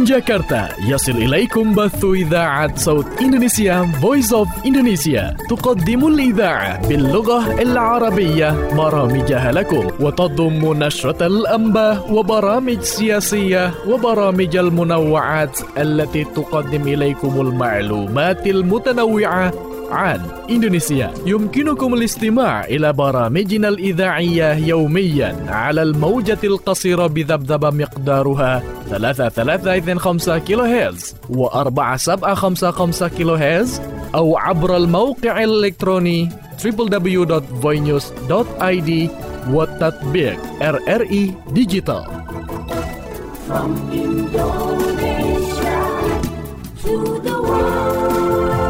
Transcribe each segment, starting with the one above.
جاكرتا يصل إليكم بث إذاعة صوت إندونيسيا Voice of Indonesia. تقدم الإذاعة باللغة العربية برامجها لكم، وتضم نشرة الأنباء وبرامج سياسية وبرامج المنوعات التي تقدم إليكم المعلومات المتنوعة عن إندونيسيا. يمكنكم الاستماع إلى برامجنا الإذاعية يوميا على الموجة القصيرة بذبذبة مقدارها 3325 كيلو هرتز و4755 كيلو هرتز، أو عبر الموقع الإلكتروني www.voinews.id والتطبيق RRI Digital. From Indonesia to the world.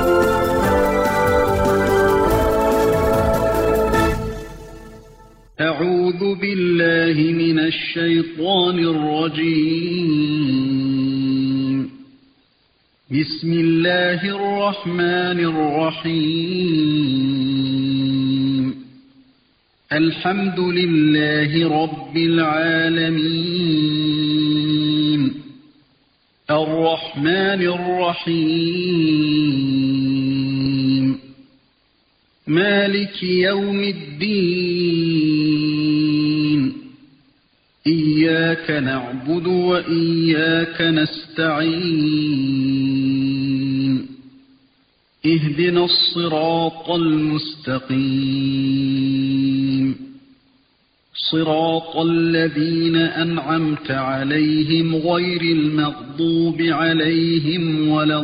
أعوذ بالله من الشيطان الرجيم. بسم الله الرحمن الرحيم. الحمد لله رب العالمين. الرحمن الرحيم. مالك يوم الدين. إياك نعبد وإياك نستعين. اهدنا الصراط المستقيم. صراط الذين أنعمت عليهم غير المغضوب عليهم ولا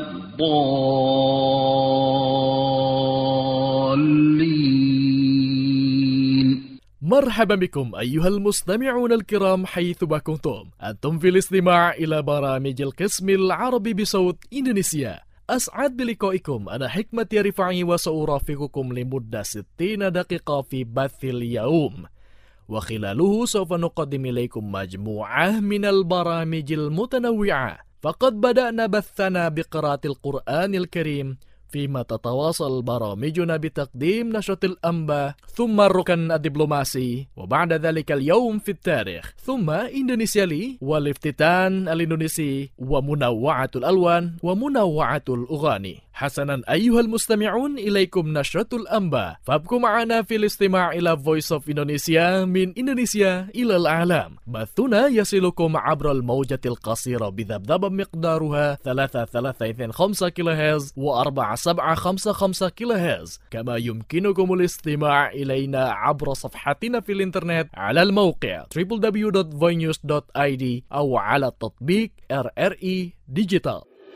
الضالين. مرحبا بكم أيها المستمعون الكرام حيثما كنتم. أنتم في الاستماع إلى برامج القسم العربي بصوت إندونيسيا. أسعد بلقائكم. أنا حكمة رفاعي وسأرافقكم لمدة 60 دقيقة في بث اليوم، وخلاله سوف نقدم إليكم مجموعة من البرامج المتنوعة. فقد بدأنا بثنا بقراءة القرآن الكريم، فيما تتواصل برامجنا بتقديم نشرة الأنباء، ثم الركن الدبلوماسي، وبعد ذلك اليوم في التاريخ، ثم إندونيسيا لي، والافتتان الإندونيسي، ومنوعة الألوان ومنوعة الأغاني. حسنا أيها المستمعون، إليكم نشرة الأنباء، فابقوا معنا في الاستماع إلى Voice of Indonesia من إندونيسيا إلى العالم. بثنا يصلكم عبر الموجة القصيرة بذبذبة مقدارها 3325 كيلو هرتز و4755 كيلو هرتز، كما يمكنكم الاستماع إلينا عبر صفحتنا في الإنترنت على الموقع www.voinews.id أو على التطبيق RRI Digital.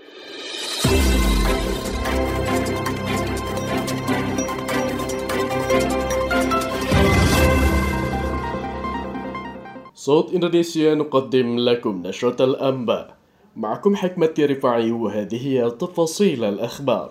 صوت إندونيسيا نقدم لكم نشرة الأنباء. معكم حكمة رفاعي، وهذه هي تفاصيل الأخبار.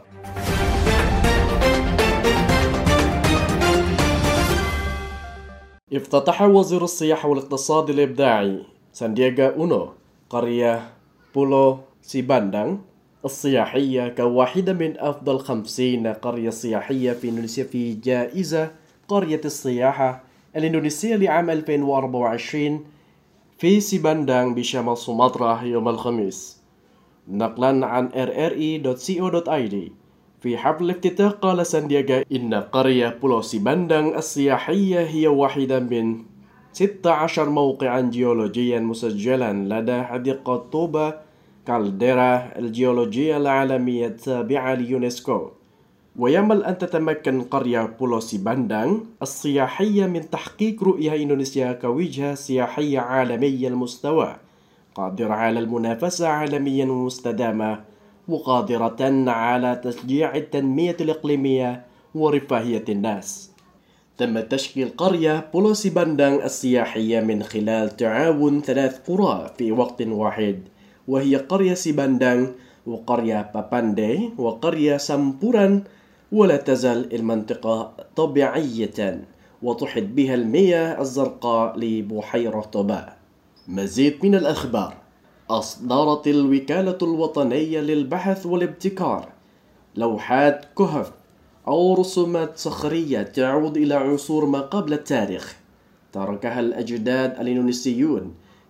افتتح وزير السياحة والاقتصاد الإبداعي ساندياغا أونو قرية بولو سيباندang السياحية كواحدة من أفضل 50 قرية سياحية في إندونيسيا في جائزة قرية السياحة الإندونيسية لعام 2024 في سيباندang بشمال سومطرة يوم الخميس. نقلا عن rri.co.id، في حفل الافتتاح قال ساندياغا إن قرية بولو سيباندang السياحية هي واحدة من 16 موقعا جيولوجيا مسجلا لدى حديقة طوبة كالديرا الجيولوجية العالمية التابعة ليونسكو. ويأمل أن تتمكن قرية بولو سيباندang السياحية من تحقيق رؤية إندونيسيا كوجهة سياحية عالمية المستوى، قادرة على المنافسة عالميا ومستدامة، وقادرة على تشجيع التنمية الإقليمية ورفاهية الناس. تم تشكيل قرية بولو سيباندang السياحية من خلال تعاون 3 قرى في وقت واحد، وهي قرية سيباندang وقرية باباندي وقرية سامبوران. ولا تزال المنطقة طبيعية وتحيط بها المياه الزرقاء لبحيرة طوبة. مزيد من الأخبار. أصدرت الوكالة الوطنية للبحث والابتكار لوحات كهف أو رسومات صخرية تعود إلى عصور ما قبل التاريخ، تركها الأجداد الإندونيسيون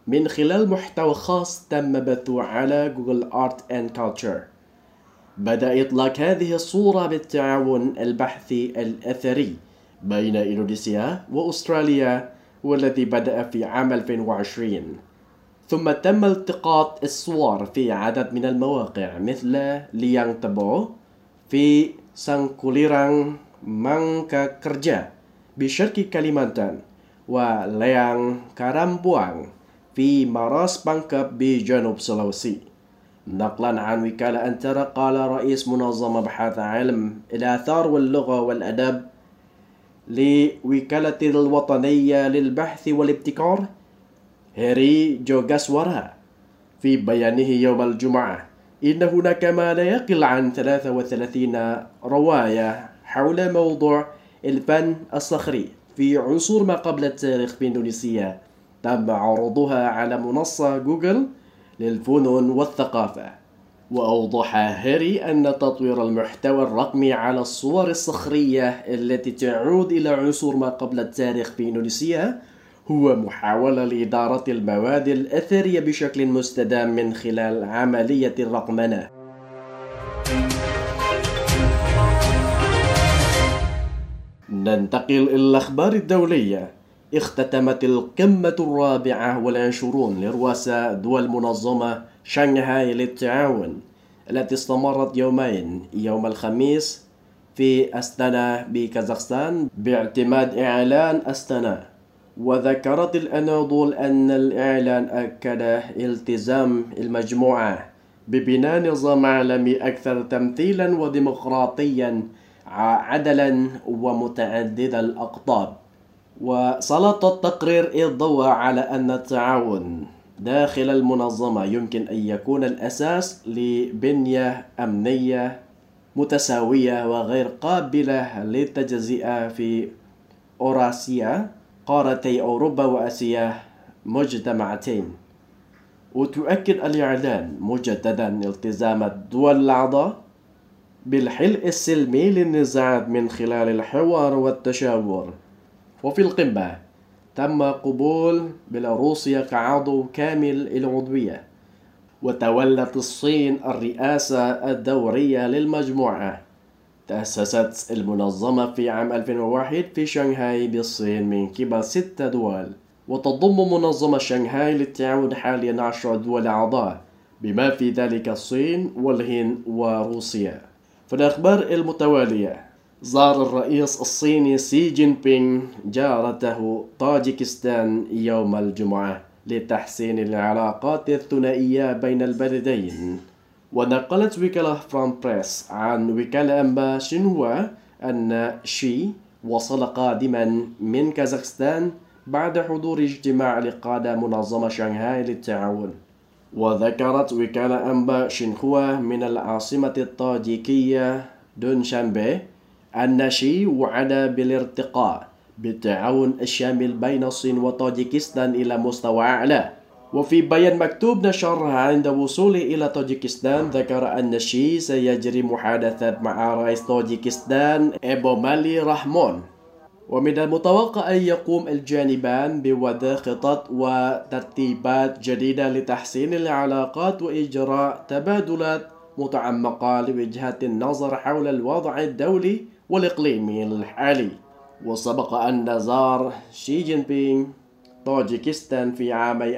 من خلال محتوى خاص تم بثه على جوجل آرت أند كولتشر. بدأ إطلاق هذه الصورة بالتعاون البحثي الأثري بين إندونيسيا وأستراليا، والذي بدأ في عام 2020. ثم تم التقاط الصور في عدد من المواقع مثل ليang Tebo في سانكوليران مانكا كرجا بشرق كاليمانتان، وليang كارامبوان في ماراس بانكب بجنوب سلوسي. نقلا عن وكالة أنترا، قال رئيس منظمة أبحاث علم الآثار واللغة والأدب لوكالة الوطنية للبحث والابتكار هيري جوغاسورا في بيانه يوم الجمعة إن هناك ما لا يقل عن 33 رواية حول موضوع الفن الصخري في عصور ما قبل التاريخ في إندونيسيا تم عرضها على منصة جوجل للفنون والثقافة. وأوضح هيري أن تطوير المحتوى الرقمي على الصور الصخرية التي تعود إلى عصور ما قبل التاريخ في إندونيسيا هو محاولة لإدارة المواد الأثرية بشكل مستدام من خلال عملية الرقمنة. ننتقل إلى الأخبار الدولية. اختتمت القمة الرابعة والعشرون لرؤساء دول منظمة شنغهاي للتعاون التي استمرت يومين، يوم الخميس في أستانا بكازاخستان باعتماد إعلان أستانا. وذكرت الأناضول أن الإعلان أكد التزام المجموعة ببناء نظام عالمي أكثر تمثيلا وديمقراطيا عدلا ومتعدد الأقطاب. وسلط التقرير الضوء على أن التعاون داخل المنظمة يمكن أن يكون الأساس لبنية أمنية متساوية وغير قابلة للتجزئة في أوراسيا، قارتي أوروبا وآسيا مجتمعتين. وتؤكد الإعلان مجددا التزام الدول الأعضاء بالحل السلمي للنزاعات من خلال الحوار والتشاور. وفي القمة تم قبول بيلاروسيا كعضو كامل العضوية، وتولت الصين الرئاسة الدورية للمجموعة. تأسست المنظمة في عام 2001 في شنغهاي بالصين من قبل 6 دول، وتضم منظمة شنغهاي للتعاون حاليا 10 دول أعضاء بما في ذلك الصين والهند وروسيا. في الأخبار المتوالية، زار الرئيس الصيني سي جين بينغ جارته طاجيكستان يوم الجمعة لتحسين العلاقات الثنائية بين البلدين. ونقلت وكالة فرام بريس عن وكالة أنباء شنهوا أن شي وصل قادما من كازاخستان بعد حضور اجتماع لقادة منظمة شنغهاي للتعاون. وذكرت وكالة أنباء شنهوا من العاصمة الطاجيكية دونشانبي أن شي وعد بالارتقاء بالتعاون الشامل بين الصين وطاجيكستان إلى مستوى أعلى. وفي بيان مكتوب نشره عند وصوله إلى طاجيكستان، ذكر أن شي سيجري محادثات مع رئيس طاجيكستان إيمومالي راهمون، ومن المتوقع أن يقوم الجانبان بوضع خطط وترتيبات جديدة لتحسين العلاقات وإجراء تبادلات متعمقة لوجهات النظر حول الوضع الدولي والإقليمي الحالي. وسبق أن زار شي جين بينغ طاجيكستان في عامي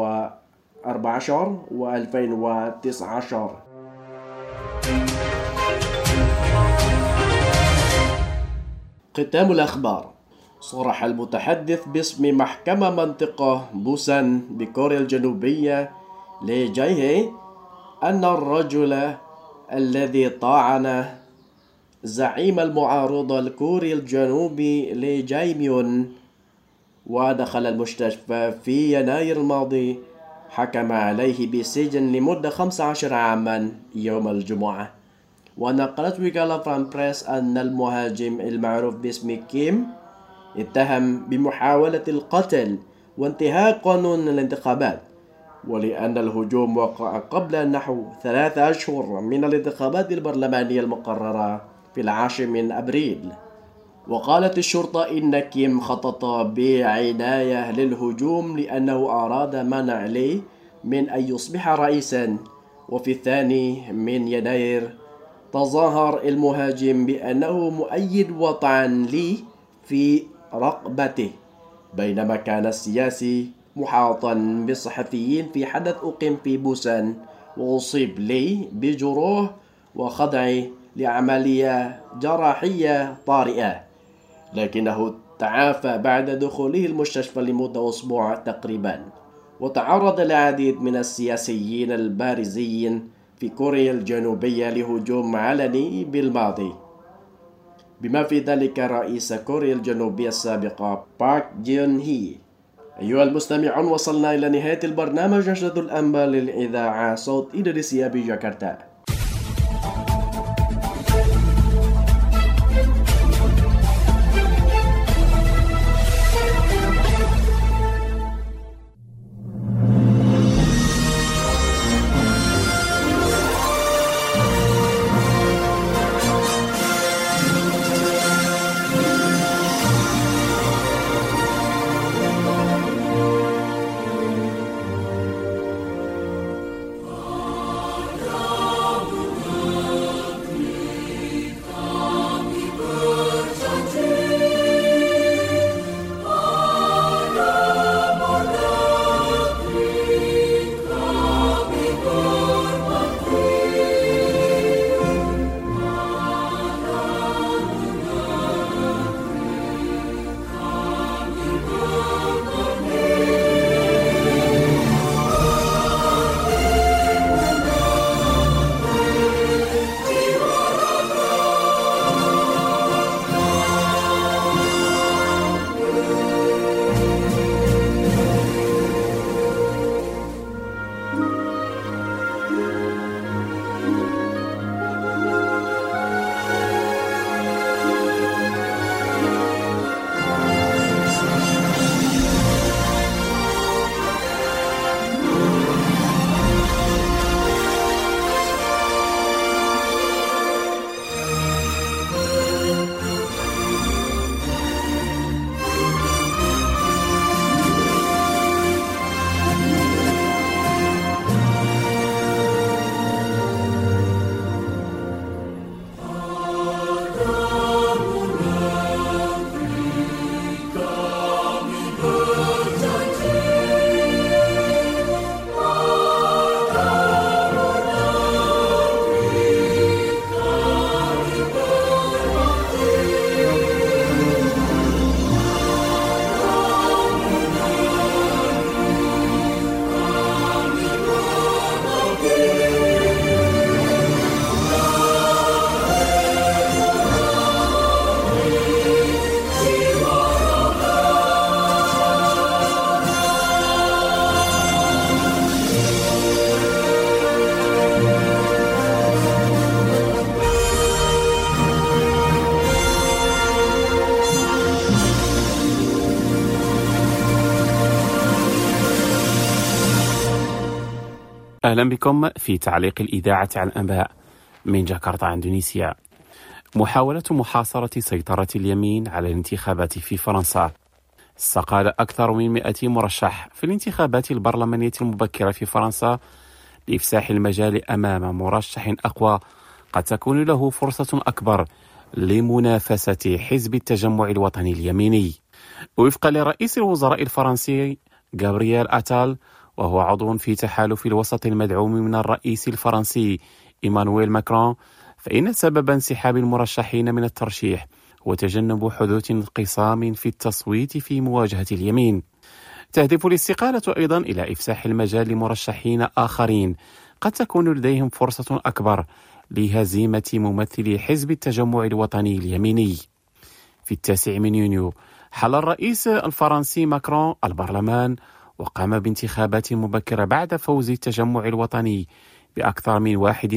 2014 و2019. ختام الأخبار. صرح المتحدث باسم محكمة منطقة بوسان بكوريا الجنوبية لي جاي أن الرجل الذي طعن زعيم المعارضة الكوري الجنوبي لي جاي ميون ودخل المستشفى في يناير الماضي حكم عليه بالسجن لمدة 15 عاما يوم الجمعة. ونقلت وكالة فرام بريس أن المهاجم المعروف باسم كيم اتهم بمحاولة القتل وانتهاك قانون الانتخابات، ولأن الهجوم وقع قبل نحو 3 أشهر من الانتخابات البرلمانية المقررة في 10 من أبريل. وقالت الشرطة إن كيم خطط بعناية للهجوم لأنه أراد منع لي من أن يصبح رئيسا. وفي 2 يناير تظاهر المهاجم بأنه مؤيد وطعن لي في رقبته، بينما كان السياسي محاطا بالصحفيين في حدث أقيم في بوسان، وأصيب لي بجروح وخضع لعملية جراحية طارئة، لكنه تعافى بعد دخوله المستشفى لمدة أسبوع تقريبا. وتعرض العديد من السياسيين البارزين في كوريا الجنوبية لهجوم علني بالماضي، بما في ذلك رئيس كوريا الجنوبية السابق بارك جون هي. أيها المستمعون، وصلنا إلى نهاية البرنامج نشرة الأنباء للإذاعة صوت إندونيسيا بجاكرتا. أهلا بكم في تعليق الإذاعة عن الأنباء من جاكرتا إندونيسيا. محاولة محاصرة سيطرة اليمين على الانتخابات في فرنسا. استقال أكثر من 100 مرشح في الانتخابات البرلمانية المبكرة في فرنسا لإفساح المجال أمام مرشح أقوى قد تكون له فرصة أكبر لمنافسة حزب التجمع الوطني اليميني. وفقا لرئيس الوزراء الفرنسي غابرييل أتال، وهو عضو في تحالف الوسط المدعوم من الرئيس الفرنسي إيمانويل ماكرون، فإن سبب انسحاب المرشحين من الترشيح هو تجنب حدوث انقسام في التصويت في مواجهة اليمين. تهدف الاستقالة أيضا إلى إفساح المجال لمرشحين آخرين قد تكون لديهم فرصة أكبر لهزيمة ممثلي حزب التجمع الوطني اليميني. في 9 يونيو حل الرئيس الفرنسي ماكرون البرلمان وقام بانتخابات مبكرة بعد فوز التجمع الوطني بأكثر من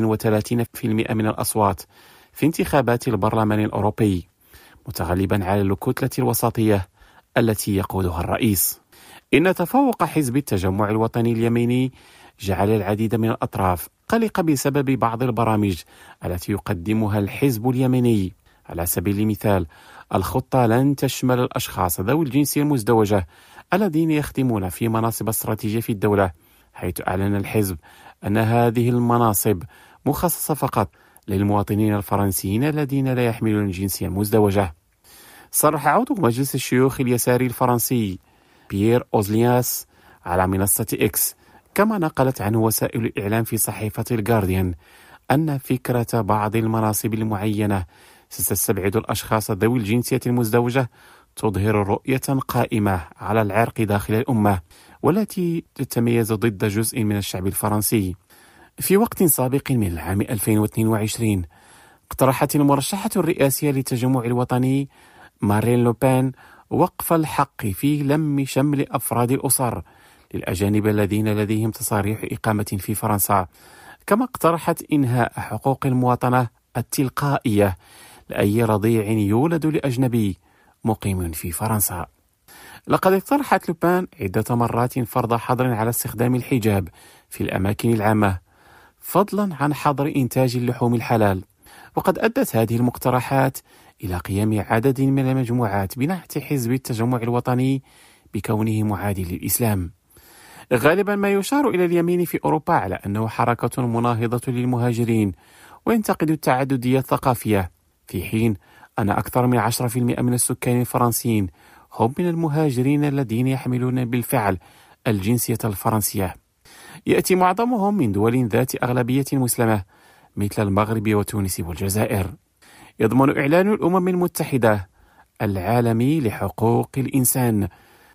31% من الأصوات في انتخابات البرلمان الأوروبي، متغلبا على الكتلة الوسطية التي يقودها الرئيس. إن تفوق حزب التجمع الوطني اليميني جعل العديد من الأطراف قلق بسبب بعض البرامج التي يقدمها الحزب اليميني، على سبيل المثال، الخطة لن تشمل الأشخاص ذوي الجنسية المزدوجة الذين يخدمون في مناصب استراتيجية في الدولة، حيث أعلن الحزب أن هذه المناصب مخصصة فقط للمواطنين الفرنسيين الذين لا يحملون الجنسية المزدوجة. صرح عضو مجلس الشيوخ اليساري الفرنسي بيير أوزلياس على منصة إكس، كما نقلت عنه وسائل الإعلام في صحيفة الجارديان، أن فكرة بعض المناصب المعينة ستستبعد الأشخاص ذوي الجنسية المزدوجة تظهر رؤية قائمة على العرق داخل الأمة، والتي تتميز ضد جزء من الشعب الفرنسي. في وقت سابق من العام 2022 اقترحت المرشحة الرئاسية للتجمع الوطني مارين لوبين وقف الحق في لم شمل أفراد الأسر للأجانب الذين لديهم تصاريح إقامة في فرنسا، كما اقترحت إنهاء حقوق المواطنة التلقائية لأي رضيع يولد لأجنبي مقيم في فرنسا. لقد اقترحت لوبين عدة مرات فرض حظر على استخدام الحجاب في الأماكن العامة، فضلا عن حظر إنتاج اللحوم الحلال. وقد أدت هذه المقترحات إلى قيام عدد من المجموعات بنحت حزب التجمع الوطني بكونه معادي للإسلام. غالبا ما يشار إلى اليمين في أوروبا على أنه حركة مناهضة للمهاجرين وينتقد التعددية الثقافية، في حين أن أكثر من 10% من السكان الفرنسيين هم من المهاجرين الذين يحملون بالفعل الجنسية الفرنسية. يأتي معظمهم من دول ذات أغلبية مسلمة مثل المغرب وتونس والجزائر. يضمن إعلان الأمم المتحدة العالمي لحقوق الإنسان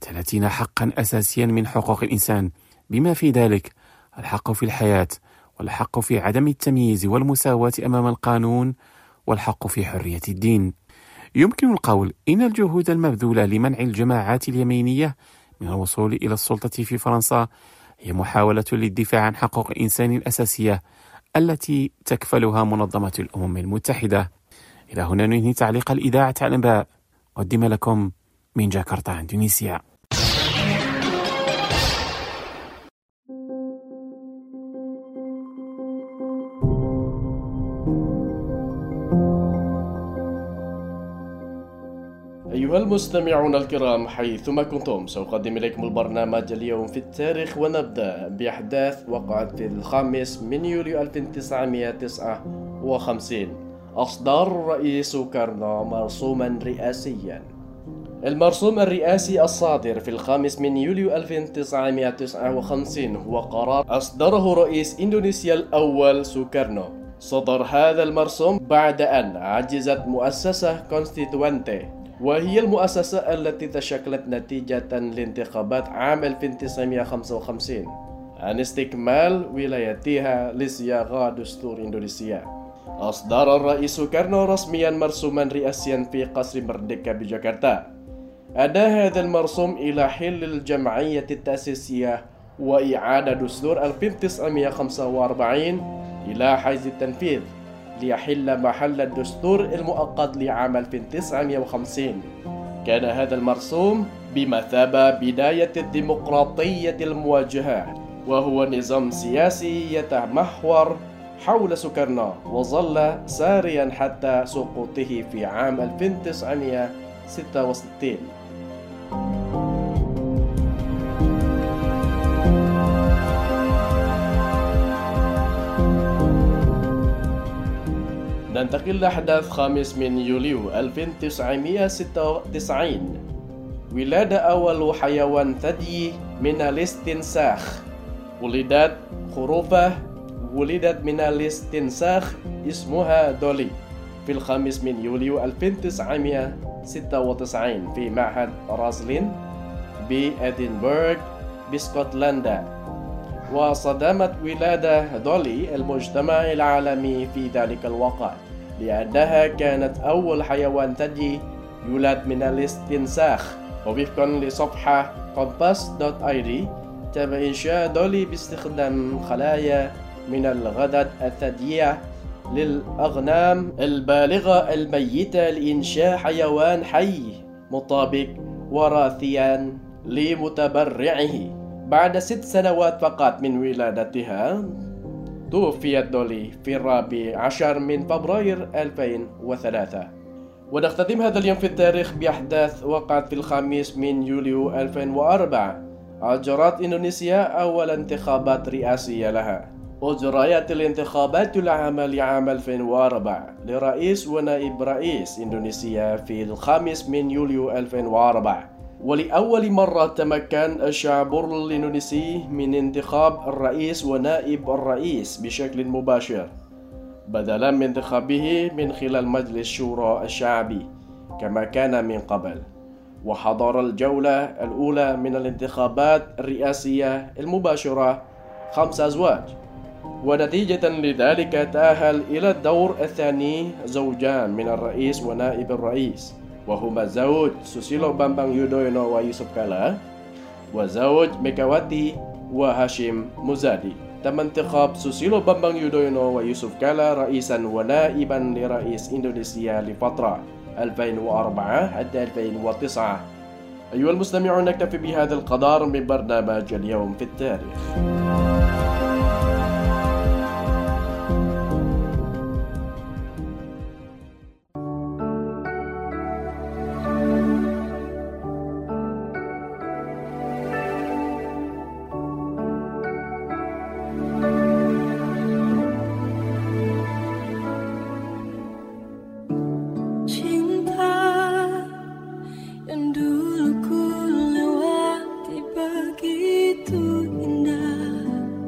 30 حقا أساسيا من حقوق الإنسان، بما في ذلك الحق في الحياة، والحق في عدم التمييز والمساواة أمام القانون، والحق في حرية الدين. يمكن القول إن الجهود المبذولة لمنع الجماعات اليمينية من الوصول إلى السلطة في فرنسا هي محاولة للدفاع عن حقوق الإنسان الأساسية التي تكفلها منظمة الأمم المتحدة. إلى هنا ننهي تعليق الإذاعة على الأنباء، قدم لكم من جاكرتا إندونيسيا. أيها المستمعون الكرام حيثما كنتم، سأقدم إليكم البرنامج اليوم في التاريخ، ونبدأ بأحداث وقعت في 5 يوليو 1959. أصدر الرئيس سوكارنو مرسوما رئاسيا. المرسوم الرئاسي الصادر في 5 يوليو 1959 هو قرار أصدره رئيس إندونيسيا الأول سوكارنو. صدر هذا المرسوم بعد أن عجزت مؤسسة كونستيتوانتي، وهي المؤسسة التي تشكلت نتيجة لانتخابات عام 1955 عن استكمال ولايتها لصياغة دستور إندونيسيا. أصدر الرئيس سوكارنو رسميا مرسوما رئاسيا في قصر مردكا بجاكرتا. أدى هذا المرسوم إلى حل الجمعية التأسيسية وإعادة دستور 1945 إلى حيز التنفيذ ليحل محل الدستور المؤقت لعام 1950. كان هذا المرسوم بمثابة بداية الديمقراطية المواجهة، وهو نظام سياسي يتمحور حول سوكارنو، وظل ساريا حتى سقوطه في عام 1966. ننتقل لأحداث 5 يوليو 1996. ولادة أول حيوان ثدي من الاستنساخ. ولدت خروفة ولدت من الاستنساخ اسمها دولي في 5 يوليو 1996 في معهد رازلين بإدنبرغ باسكتلندا. وصدمت ولادة دولي المجتمع العالمي في ذلك الوقت، لأنها كانت أول حيوان ثدي يولد من الاستنساخ. ووفقا لصفحة compass.id تم إنشاء دولي باستخدام خلايا من الغدد الثديية للأغنام البالغة الميتة لإنشاء حيوان حي مطابق وراثيا لمتبرعه. بعد 6 سنوات فقط من ولادتها توفيت دولي في 14 من فبراير 2003. ونختتم هذا اليوم في التاريخ بأحداث وقعت في الخامس من يوليو 2004. أجرت إندونيسيا أول انتخابات رئاسية لها. أجريت الانتخابات العامة لعام 2004 لرئيس ونائب رئيس إندونيسيا في الخامس من يوليو 2004. ولأول مرة تمكن الشعب الإندونيسي من انتخاب الرئيس ونائب الرئيس بشكل مباشر بدلا من انتخابه من خلال مجلس الشورى الشعبي كما كان من قبل. وحضر الجولة الأولى من الانتخابات الرئاسية المباشرة 5 أزواج، ونتيجة لذلك تأهل إلى الدور الثاني زوجان من الرئيس ونائب الرئيس، وهما زوج سوسيلو بامبانغ يودhoyono ويوسف كالا، وزوج ميغاواتي وهاشيم مزادي. تم انتخاب سوسيلو بامبانغ يودhoyono ويوسف كالا رئيسا ونائبا لرئيس إندونيسيا لفترة 2004 حتى 2009. أيها المستمعون، نكتفي بهذا القدر من برنامج اليوم في التاريخ. Dulu ku lewati begitu indah.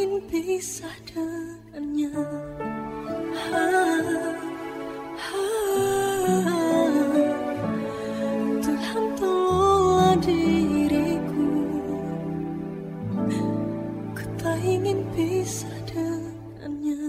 ingin pisah dengannya. Tuhan tolonglah diriku, ku tak ingin pisah dengannya.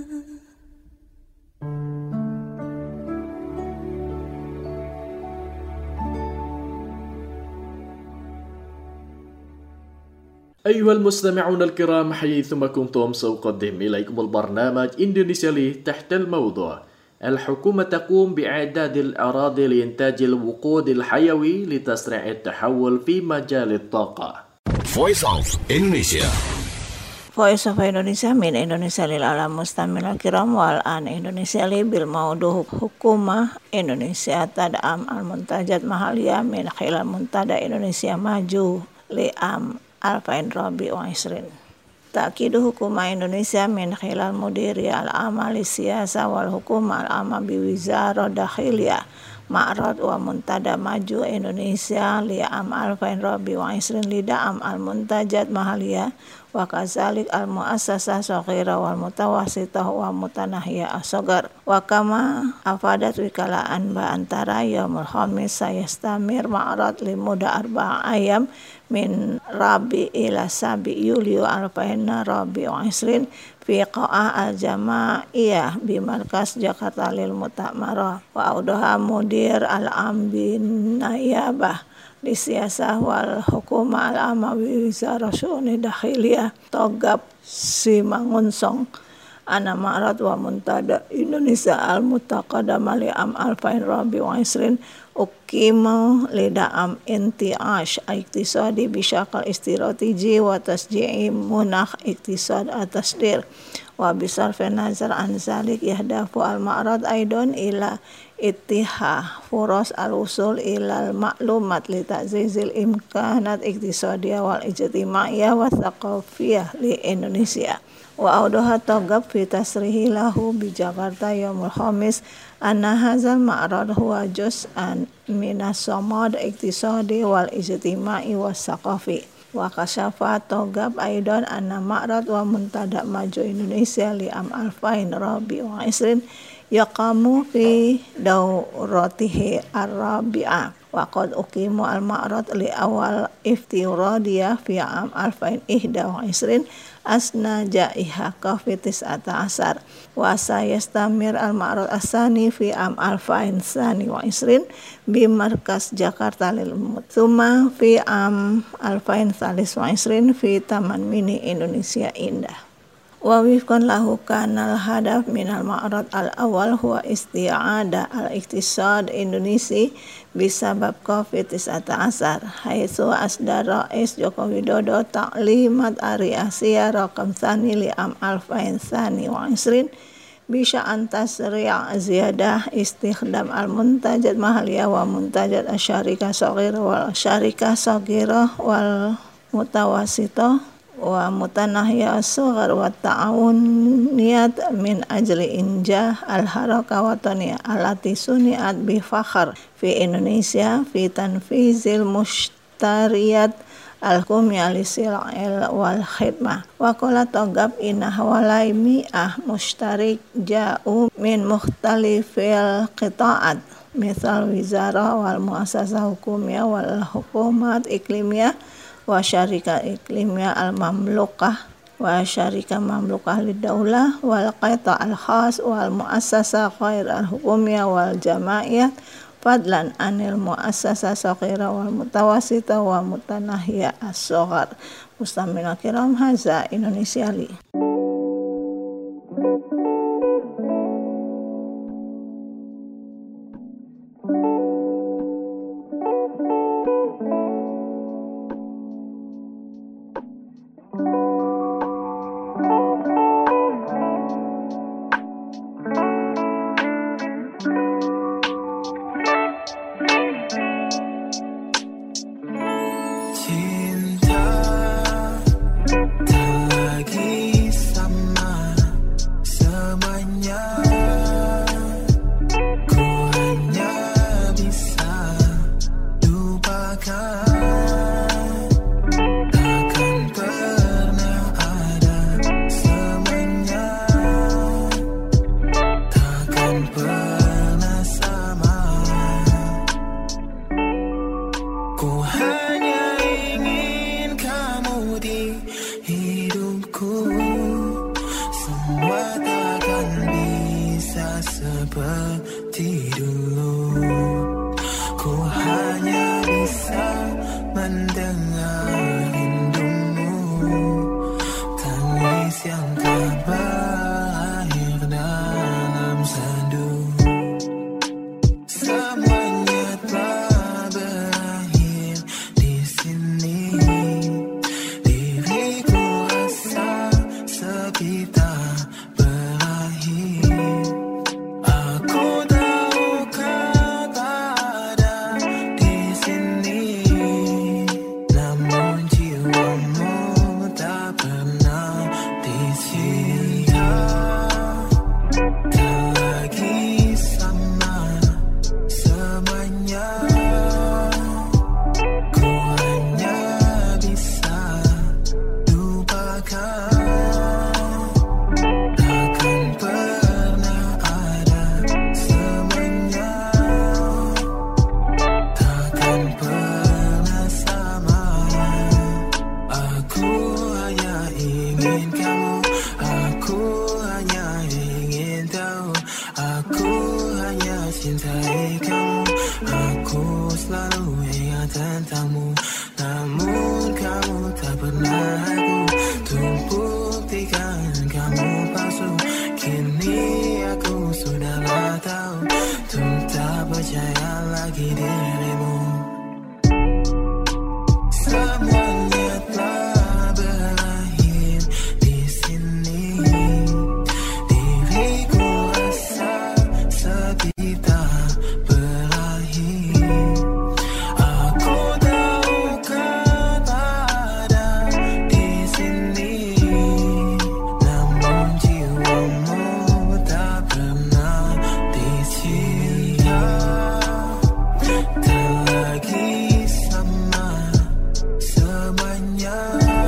أيها المستمعون الكرام، حيثما كنتم سأقدم إليكم البرنامج إندونيسيا لي تحت الموضوع: الحكومة تقوم بإعداد الأراضي لإنتاج الوقود الحيوي لتسريع التحول في مجال الطاقة. Voice of Indonesia. Voice of Indonesia min Indonesia lil alam mustamil al-kiram wal an Indonesia li bil maudu hukumah Indonesia tad'am al-muntajat mahaliyah min khilal muntada Indonesia maju li am Alfain Rabi wa Isrin. Takidu hukumah Indonesia min khilal mudiri al-amali siyasa wal hukumah al-amma biwizara dakhiliyah ma'rad wa muntada maju Indonesia li am Alfain Rabi wa Isrin lida am al-muntajat mahaliyah wa kazalik al-muassasah saghira wal mutawasitah wa mutanahiyah as-saghar wa kama afadat wikalaan ba antara yaumul khamis sayastamir ma'rad li muda arba'a ayam min Rabi ila Sabi Yulio Alfaina Rabi wa Isrin fi qa'ah al-jama'iyah bi markas Jakarta lil Mutamara wa audaha mudir al-ambin nayabah di siyasah wal hukumah al-amma wizara syu'uni dakhiliyah togab Simangunsong ana ma'rad wa muntada Indonesia al-mutaqaddama li am Alfain Rabi wa Isrin ukimu lida am inti'ash iktisadi bisyakal istirotiji wa tasji'i munakh iktisad atasdir wa bisarfin nazar an zalik yahdafu al-ma'rad aidon ila ittihah furos al-usul ilal maklumat li ta'zizil imkanat iktisadiyah wal ijtimaiyah wa thaqafiyah li Indonesia wa audaha togab fi tasrihi lahu bi Jakarta yaumul khamis anna hazal ma'rad huwa juz'an minas samad iktisadi wal ijtimai was saqafi wa kasyafa togab aidan anna ma'rad wa muntada maju Indonesia li am Alfain Rabi wa Isrin yaqamu fi dawratihi ar-rabi'ah wa qad uqimu al-ma'rad li awal iftiradiyah fi am Alfain ihda wa Isrin asna ja'iha kafitis asar wa sayastamir al-ma'rad asani fi am Alfain sani wa Isrin bi markas Jakarta lil Mutuma fi am Alfain salis wa Isrin fi Taman Mini Indonesia Indah. Wa wifqan lahu kanal hadaf minal ma'rad al-awal huwa isti'ada al-iktisad Indonesia bisabab COVID-19 haitsu asdara Rais Joko Widodo ta'limat Ari-Asia rakam tsani li am Alfain tsani wa Isrin bisa antasri'a ziyadah istikhdam al-muntajat mahaliyah wa muntajat asyarikah saghira wal syarikah saghira wal mutawasitah wa mutanahiyah as-saghar wa ta'awuniyat min ajli injah al-haraka wataniyah allati suni'at bi fakhr fi Indonesia fi tanfizil mushtariyat al-hukumiyah lisil'il wal khidmah wa qala togab inna hawalai mi'ah mushtarik ja'u min mukhtalifil qita'at misal wizara wal muassasah hukumiyah wal hukumat iklimiyah wa syarikah iklimiyah al-mamlukah wa syarikah mamlukah lidaulah wal qaita al-khas wal muassasah khair al-hukumiyah wal jamaiyah fadlan anil muassasah saghira wal mutawasitah wa mutanahiyah as-saghar. Mustamina kiram haza Indonesia li. Semua takkan bisa seperti dulu. Ku hanya bisa mendengar rindumu, tangis yang tak berakhir dalam sendu. Semuanya telah berakhir di sini. Diriku rasa sepi tak berakhir. Aku tahu kau tak ada di sini, namun jiwamu tak pernah di sini. Tak lagi sama semuanya. Ku hanya bisa lupakan. Takkan pernah ada semuanya. Takkan pernah sama. Aku hanya ingin kamu. Aku hanya ingin tahu. Aku hanya cintai kamu. Aku selalu ingat tentangmu. Namun kamu tak pernah aku untuk buktikan kamu palsu. Kini aku sudahlah tahu untuk tak percaya lagi dirimu. Semuanya telah berakhir di sini. Diriku rasa sepi tak berakhir. Aku tahu kau tak ada di sini, namun jiwamu tak pernah di sini. Tak lagi sama semuanya.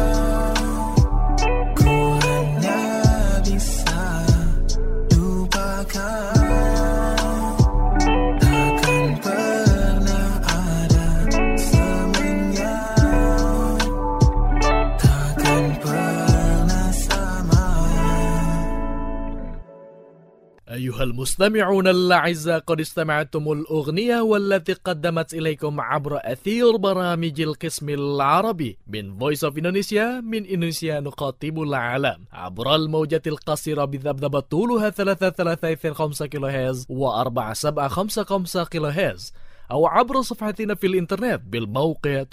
Ku hanya bisa lupakan. Takkan pernah ada semuanya. Takkan pernah sama. أيها المستمعون الأعزاء، قد استمعتم الأغنية والتي قدمت إليكم عبر أثير برامج القسم العربي من Voice of Indonesia. من إندونيسيا نخاطب العالم عبر الموجات القصيرة بذبذبة طولها 335 كيلو هرتز و4755 كيلو هرتز، أو عبر صفحتنا في الإنترنت بالموقع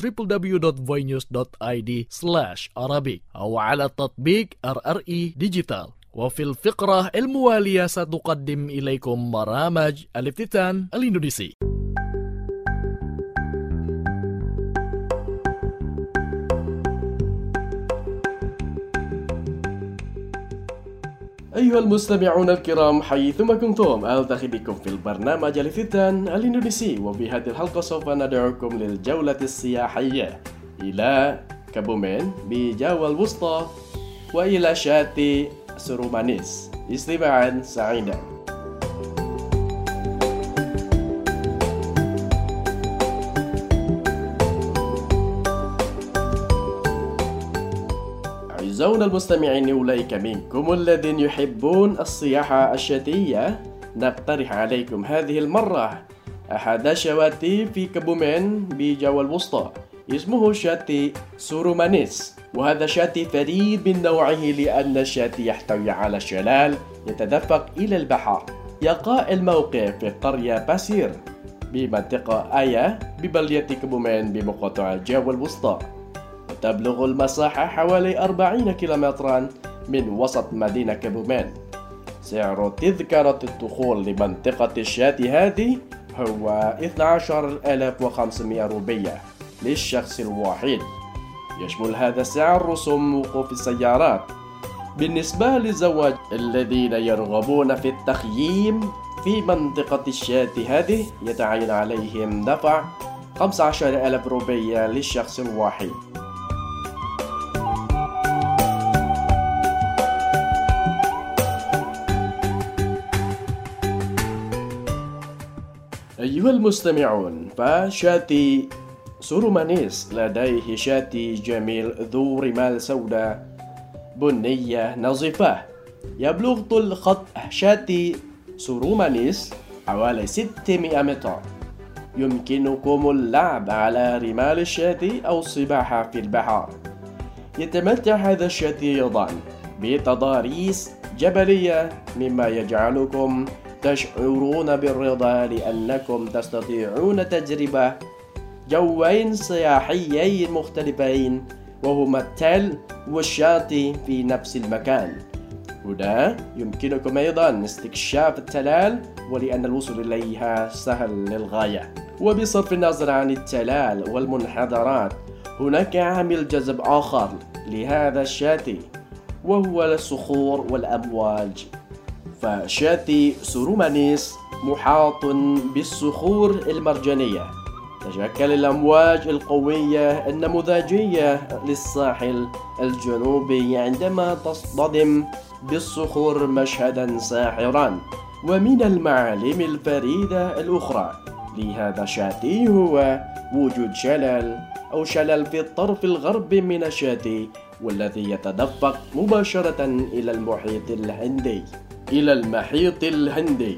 www.voinews.id/Arabic، أو على تطبيق RRI ديجيتال. وفي الفقرة الموالية ستقدم إليكم برامج الافتتان الإندونيسي. أيها المستمعون الكرام حيثما كنتم، ألتقي بكم في البرنامج الافتتان الإندونيسي. وفي هذه الحلقة سوف ندعوكم للجولة السياحية إلى كابومين بجاوا الوسطى وإلى شاطئ سرومانيس. استماعا سعيدا. أعزائنا المستمعين، أولئك منكم الذين يحبون السياحة الشتوية، نقترح عليكم هذه المرة أحد الشواطئ في كابومين بجاوا الوسطى، اسمه شاطئ سرومانيس. وهذا شاطئ فريد من نوعه لأن الشاطئ يحتوي على شلال يتدفق إلى البحر. يقع الموقع في قرية باسير بمنطقة آيا ببلدية كابومين بمقاطعة جاوا الوسطى، وتبلغ المساحة حوالي 40 كيلومترا من وسط مدينة كابومين. سعر تذكرة الدخول لمنطقة الشاطئ هذه هو 12,500 روبية للشخص الواحد. يشمل هذا السعر رسوم وقوف السيارات. بالنسبة للزواج الذين يرغبون في التخييم في منطقة الشاطئ هذه، يتعين عليهم دفع 15,000 روبية للشخص الواحد. أيها المستمعون، فشاطئ سرومانيس لديه شاطئ جميل ذو رمال سوداء بنية نظيفة يبلغ طول خط شاطئ سورومانيس حوالي 600 متر. يمكنكم اللعب على رمال الشاطئ أو السباحة في البحر. يتمتع هذا الشاطئ أيضا بتضاريس جبلية، مما يجعلكم تشعرون بالرضا لأنكم تستطيعون تجربة جوين سياحيين مختلفين، وهما التل والشاطئ في نفس المكان. هنا يمكنكم أيضا استكشاف التلال، ولأن الوصول إليها سهل للغاية. وبصرف النظر عن التلال والمنحدرات، هناك عامل جذب آخر لهذا الشاطئ، وهو الصخور والأمواج. فشاطئ سورومانيس محاط بالصخور المرجانية. تشكل الأمواج القوية النموذجية للساحل الجنوبي عندما تصطدم بالصخور مشهدا ساحرا. ومن المعالم الفريدة الأخرى لهذا الشاطئ هو وجود شلل في الطرف الغربي من الشاطئ، والذي يتدفق مباشرة إلى المحيط الهندي.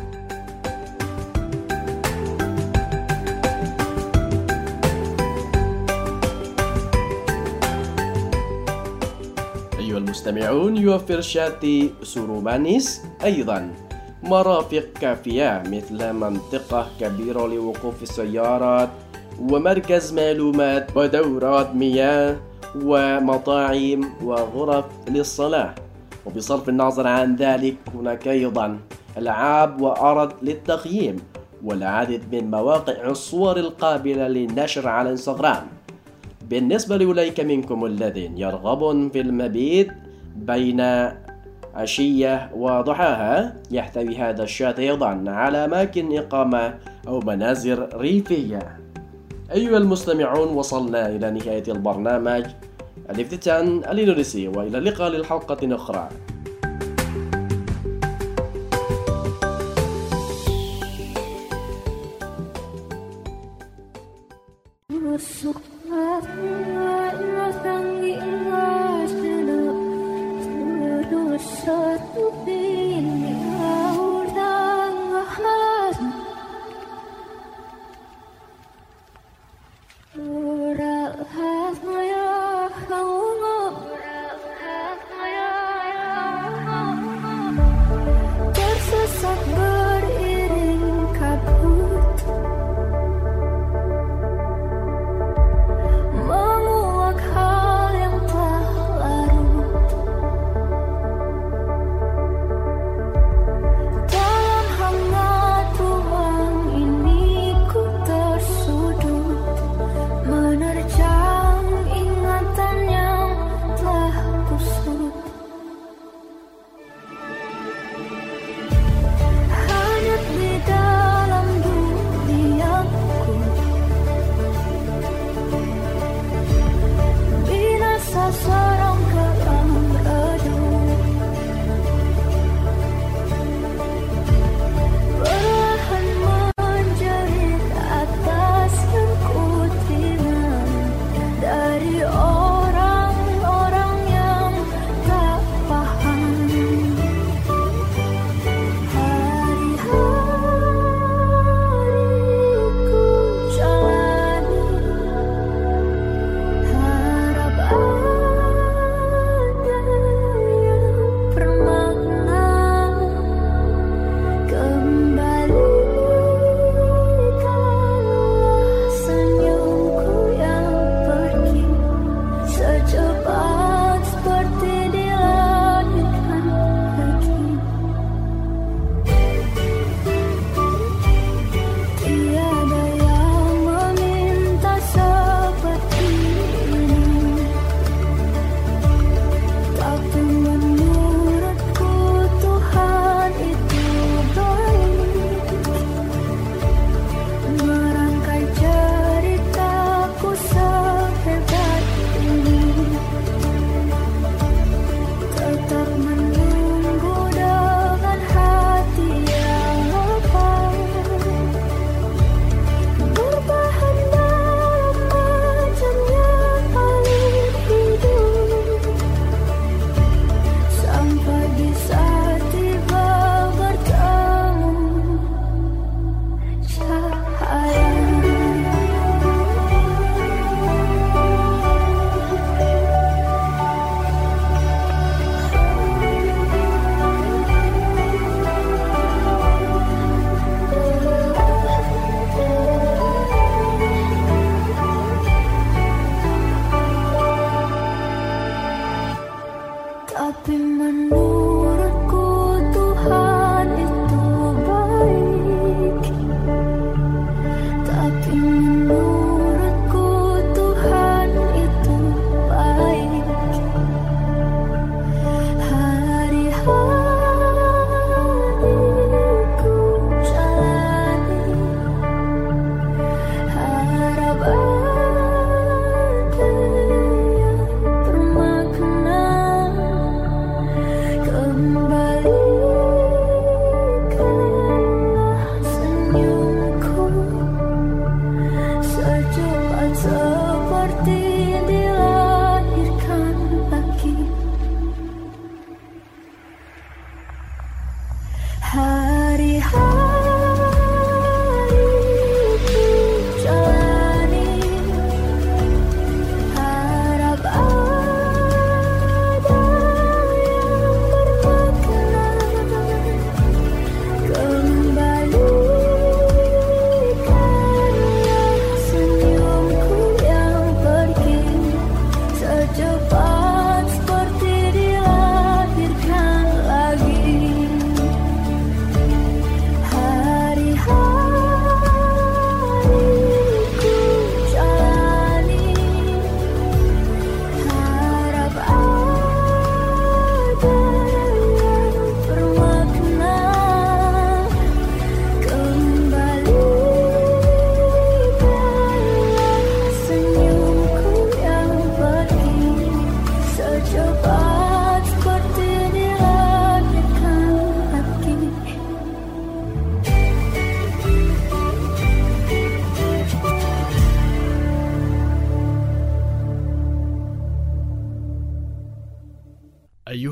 أيها المستمعون، يوفر شاطئ سورومانيس أيضا مرافق كافية، مثل منطقة كبيرة لوقوف السيارات، ومركز معلومات، ودورات مياه، ومطاعم، وغرف للصلاة. وبصرف النظر عن ذلك، هناك أيضا ألعاب وأرض للتخييم، والعديد من مواقع الصور القابلة للنشر على انستغرام. بالنسبة لأولئك منكم الذين يرغبون في المبيت بين عشية وضحاها، يحتوي هذا الشاطئ أيضا على أماكن إقامة أو منازل ريفية. أيها المستمعون، وصلنا إلى نهاية البرنامج الافتتان الإندونيسي، وإلى اللقاء للحلقة أخرى.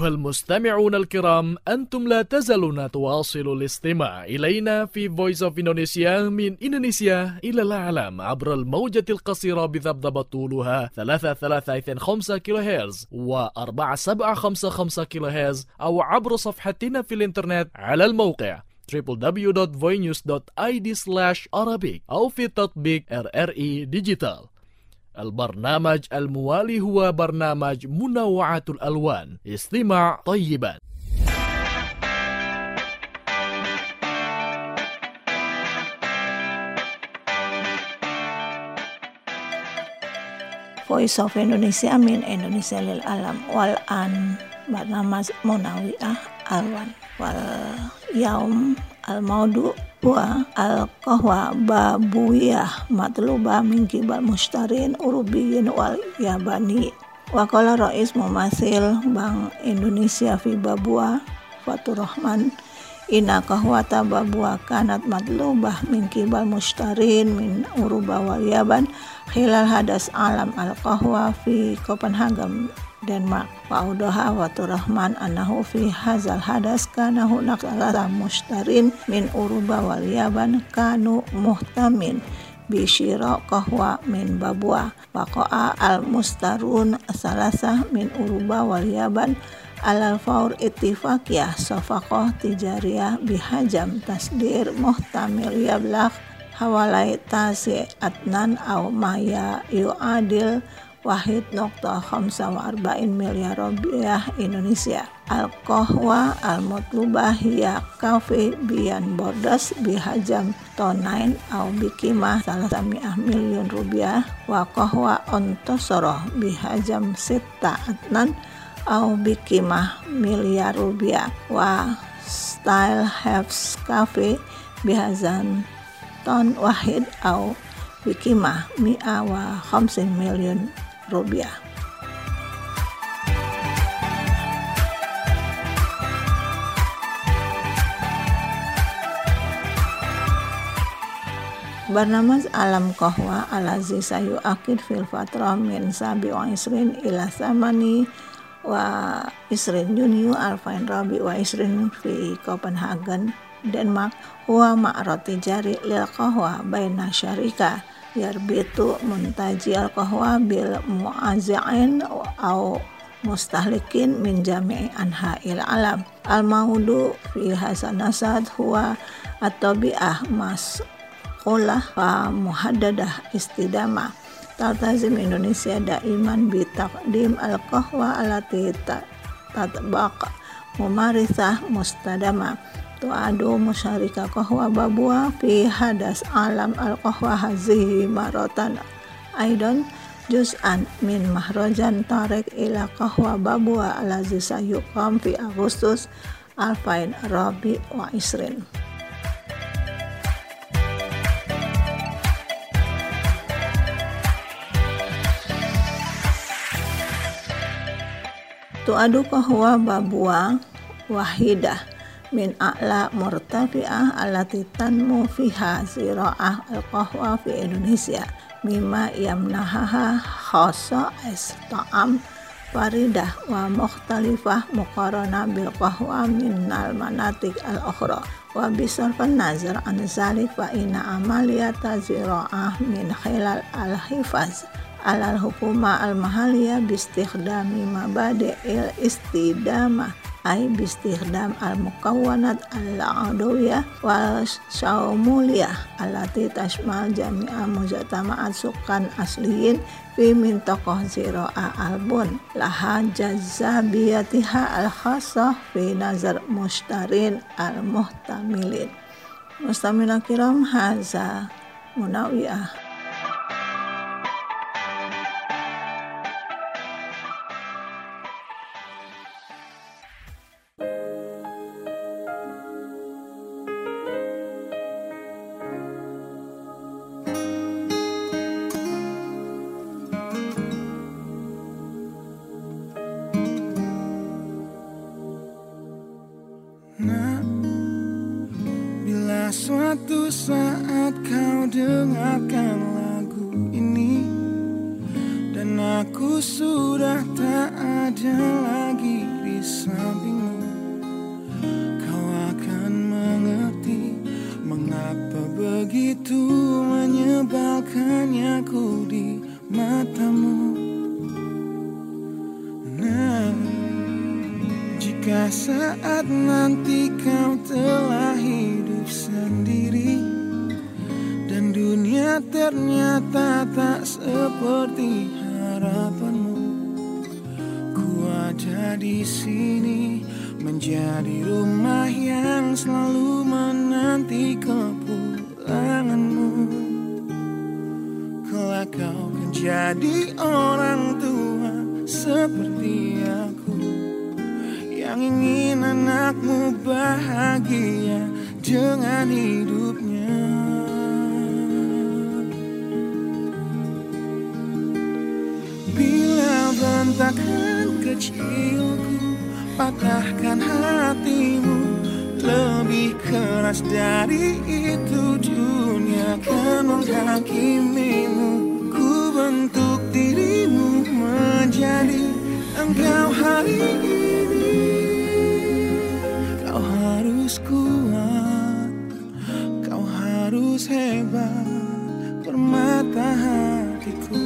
أيها المستمعون الكرام، أنتم لا تزالون تواصلوا الاستماع إلينا في Voice of Indonesia من إندونيسيا إلى العالم عبر الموجة القصيرة بذبذب طولها 3325 كيلوهرتز و4755 كيلوهرتز، أو عبر صفحتنا في الإنترنت على الموقع www.voinews.id/Arabic أو في تطبيق RRI ديجيتال. البرنامج الموالي هو برنامج منوعة الألوان. استماع طيبا. Voice of Indonesia min Indonesia lil alam wal an barnamaj Munawi'ah alwan wal yaum al maudu wa al qahwa babuyah matlubah min kibal mushtarin urubiyin wal yabani. Wa qala rais mumasil Bank Indonesia fi Babua Fatur Rahman inna qahwata Babua kanat matlubah min kibal mushtarin min uruba wal yaban khilal hadas alam al qahwa fi Copenhagen Denmark. Wa audaha Fatur Rahman annahu fi hazal hadas kana hunaka mushtarin min uruba wal yaban kanu muhtamin bishira qahwa min Babua. Waqa'a al mustarun salasah min uruba wal yaban alal faur ittifaqiyah safaqah tijariyah bihajam tasdir muhtamil yablagh hawalai tasi atnan aw maya yu'adil 1.45 miliar rupiah Indonesia. Al-qahwa al-mutlubah hiya kafe bian bordas bihajam tonain au bikimah 300 miliar rupiah wa qahwa ontosoroh bihajam sita atnan au bikimah miliar rupiah wa style house cafe bihazan ton wahid au bikimah 150 miliar rupiah. Barnamaj alam qahwa alazi sayu akid fil fatrah min 27 ila 8 wa isrin Juni 2024 fi Copenhagen Denmark huwa ma'rad tijari lil qahwa baina syarika yarbitu muntaji al qahwa bil mu'azzi'in au mustahlikin min jami'i anha'il alam. Al maudu fi hasanasad huwa at-tabi'ah masqulah wa muhaddadah istidamah. Taltazim Indonesia daiman bi taqdim al qahwa allati tatbaq mumarisah mustadamah. Tu'adu musyarika qahwa Babua fi hadas alam al-qahwa hazihi marotan aidan juz'an min mahrajan tarik ila qahwa Babua alazi sayuqam fi Agustus 2024. Tu'adu qahwa Babua wahidah min a'la murtafi'ah allati tanmu fiha zira'ah al-qahwa fi Indonesia mimma yamnahaha khassa ta'am faridah wa mukhtalifah muqarana bil qahwa min al-manatik al-ukhra wa bisarfan nazar an zalik fa inna amaliyata zira'ah min khilal al-hifaz alal hukuma al-mahaliyah bistikhdami mabadi'il istidamah ay bistikhdam al-mukawwanat al-adawiyah wal syamuliyah allati tashmal jami'a mujtama'at sukan asliyin fi mintaqah zira'a albun laha jazabiyatiha al-khassah fi nazar mushtarin al-muhtamilin. Mustamina kiram, haza Munawi'ah. Bila suatu saat kau dengarkan lagu ini dan aku sudah tak ada lagi di di sampingmu, kau akan mengerti mengapa begitu menyebalkannya ku di matamu. Nah, jika saat nanti kau telah hidup sendiri dan dunia ternyata tak seperti harapanmu, ku ada di sini menjadi rumah yang selalu menanti kepulanganmu. Kelak kau kan jadi orang tua seperti aku, yang ingin anakmu bahagia dengan hidupnya. Bila bentakan kecilku patahkan hatimu, lebih keras dari itu dunia akan menghakimimu. Ku bentuk dirimu menjadi engkau hari ini. Kau harus kuat, kau harus hebat, permata hatiku.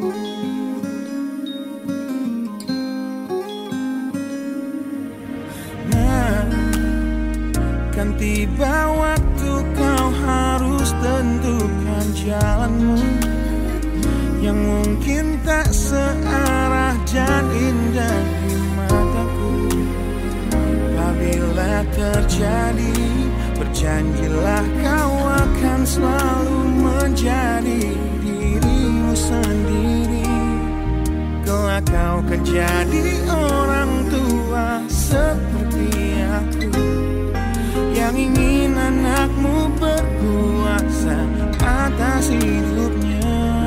Nah, kan tiba waktu kau harus tentukan jalanmu, yang mungkin tak searah dan indah di mataku. Apabila terjadi, berjanjilah kau akan selalu menjadi dirimu sendiri. Kelak kau kan jadi orang tua seperti aku, yang ingin anakmu berkuasa atas hidupnya.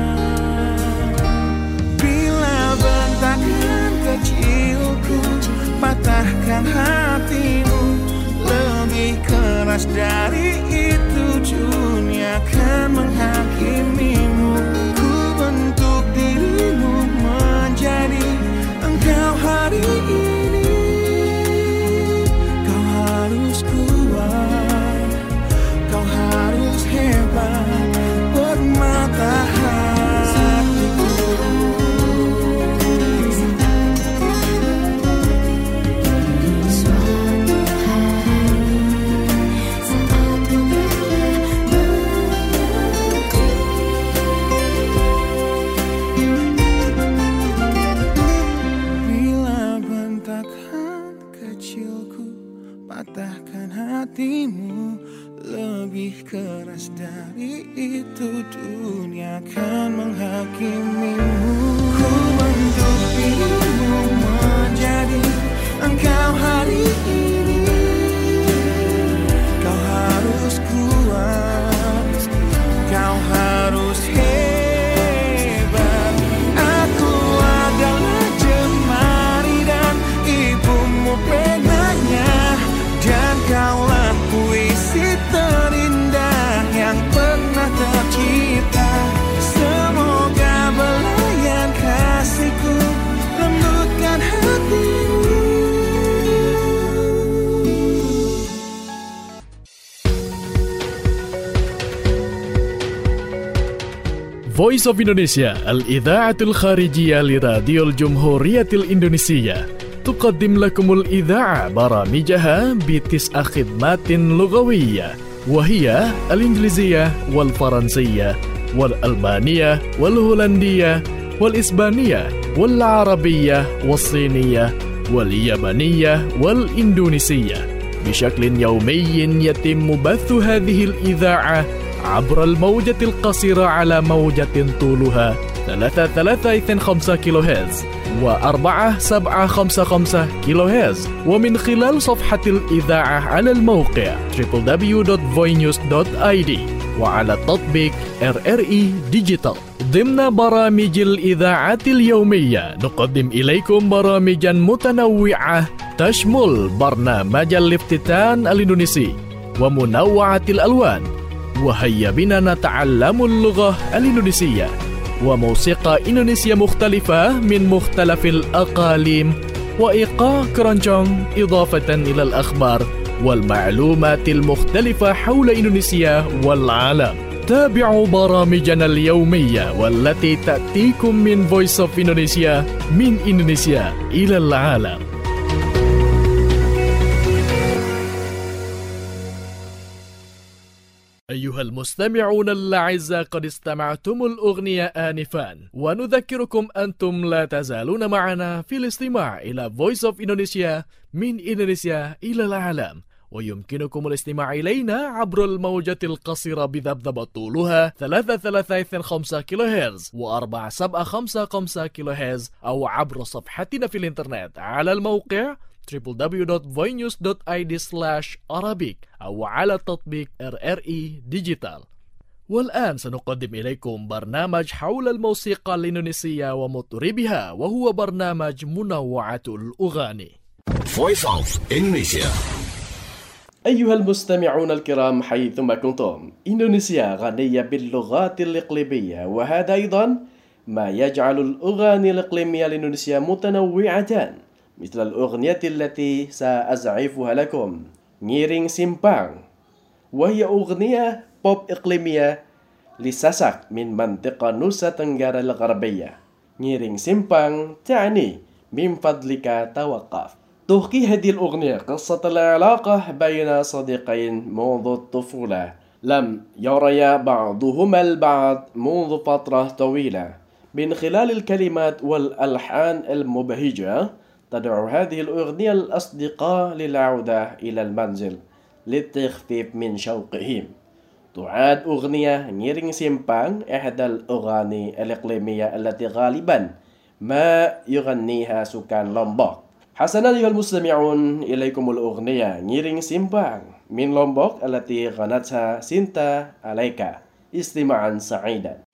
Bentakan kecilku patahkan hatimu, lebih keras dari itu dunia akan menghakimimu. Ku bentuk dirimu menjadi engkau hari ini. Kau harus kuat, kau harus hebat, permata hatiku. Patahkan hatimu, lebih keras dari itu dunia akan menghakimimu. Ku bentuk dirimu menjadi engkau hari ini. Kau harus kuat, kau harus hebat. Aku adalah jemari dan ibumu penanya, dan kaulah puisi terindah yang pernah tercipta. Semoga belayan kasihku lembutkan hatimu. Voice of Indonesia, al-idha'atul kharijiyah li Radio Al-Jumhuriyatil Indonesia, تقدم لكم الإذاعة برامجها ب9 خدمات لغوية، وهي الإنجليزية والفرنسية والألبانية والهولندية والإسبانية والعربية والصينية واليابانية والإندونيسية. بشكل يومي يتم بث هذه الإذاعة عبر الموجة القصيرة على موجة طولها 3.325 كيلو هرتز و4.755 كيلو هرتز، ومن خلال صفحة الإذاعة على الموقع www.voinews.id وعلى التطبيق RRI Digital. ضمن برامج الإذاعة اليومية نقدم إليكم برامجا متنوعة تشمل برنامج الافتتان الإندونيسي ومنوعة الألوان، وهيا بنا نتعلم اللغة الإندونيسية، وموسيقى إندونيسية مختلفة من مختلف الأقاليم وإيقاع كرانجونج إضافة إلى الأخبار والمعلومات المختلفة حول إندونيسيا والعالم. تابعوا برامجنا اليومية والتي تأتيكم من Voice of Indonesia من إندونيسيا إلى العالم. أيها المستمعون الأعزاء، قد استمعتم الأغنية آنفا، ونذكركم أنتم لا تزالون معنا في الاستماع إلى Voice of Indonesia من إندونيسيا إلى العالم، ويمكنكم الاستماع إلينا عبر الموجة القصيرة بذبذب طولها 3325 كيلوهرتز و4755 كيلوهرتز، أو عبر صفحتنا في الإنترنت على الموقع www.voinews.id/Arabic أو على تطبيق RRI ديجيتال. والآن سنقدم إليكم برنامج حول الموسيقى الإندونيسية ومطربها، وهو برنامج منوعة الأغاني. Voice of Indonesia. أيها المستمعون الكرام حيثما كنتم، إندونيسيا غنية باللغات الإقليمية، وهذا أيضا ما يجعل الأغاني الإقليمية الإندونيسية متنوعة، مثل الأغنية التي سأزعفها لكم، نيرينغ سيمبانغ، وهي أغنية بوب إقليمية لساساك من منطقة نوسا تنغارا الغربية. نيرينغ سيمبانغ تعني من فضلك توقف. تحكي هذه الأغنية قصة العلاقة بين صديقين منذ الطفولة، لم يريا بعضهما البعض منذ فترة طويلة. من خلال الكلمات والألحان المبهجة تدعو هذه الأغنية الأصدقاء للعودة إلى المنزل للتخفيف من شوقهم. تعد أغنية نيرينغ سيمبانغ إحدى الأغاني الإقليمية التي غالبا ما يغنيها سكان لومبوك. حسنا أيها المستمعون، إليكم الأغنية نيرينغ سيمبانغ من لومبوك التي غنتها سينتا عليكا. استماعا سعيدا.